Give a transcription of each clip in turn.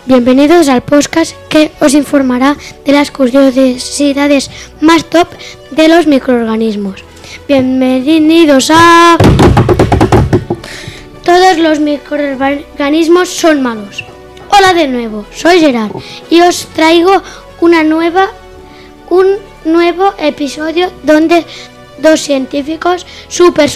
Bienvenidos al podcast que os informará de las curiosidades más top de los microorganismos. Bienvenidos a... Todos los microorganismos son malos. Hola de nuevo, soy Gerard y os traigo un nuevo episodio donde dos científicos súper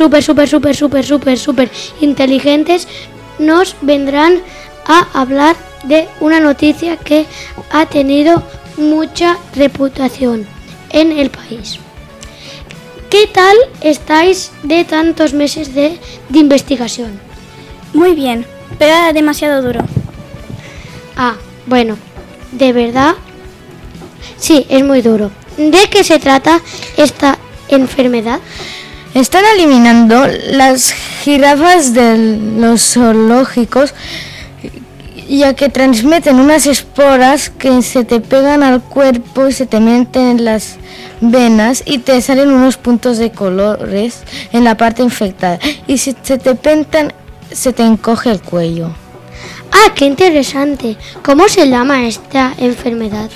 inteligentes nos vendrán a hablar de una noticia que ha tenido mucha reputación en el país. ¿Qué tal estáis de tantos meses de investigación? Muy bien, pero era demasiado duro. Bueno, ¿de verdad? Sí, es muy duro. ¿De qué se trata esta enfermedad? Están eliminando las jirafas de los zoológicos, ya que transmiten unas esporas que se te pegan al cuerpo y se te meten en las venas y te salen unos puntos de colores en la parte infectada. Y si se te pintan, se te encoge el cuello. ¡Qué interesante! ¿Cómo se llama esta enfermedad?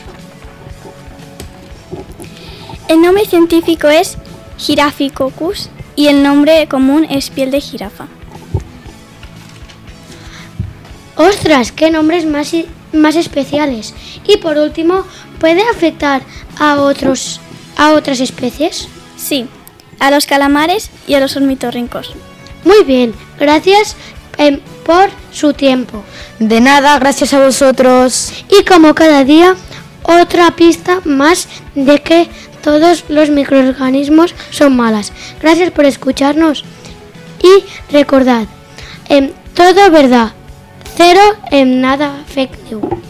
El nombre científico es Girafficoccus y el nombre común es piel de jirafa. ¡Ostras! ¡Qué nombres más especiales! Y por último, ¿puede afectar a otras especies? Sí, a los calamares y a los ornitorrincos. Muy bien, gracias por su tiempo. De nada, gracias a vosotros. Y como cada día, otra pista más de que todos los microorganismos son malas. Gracias por escucharnos y recordad, todo verdad, cero en nada fake news.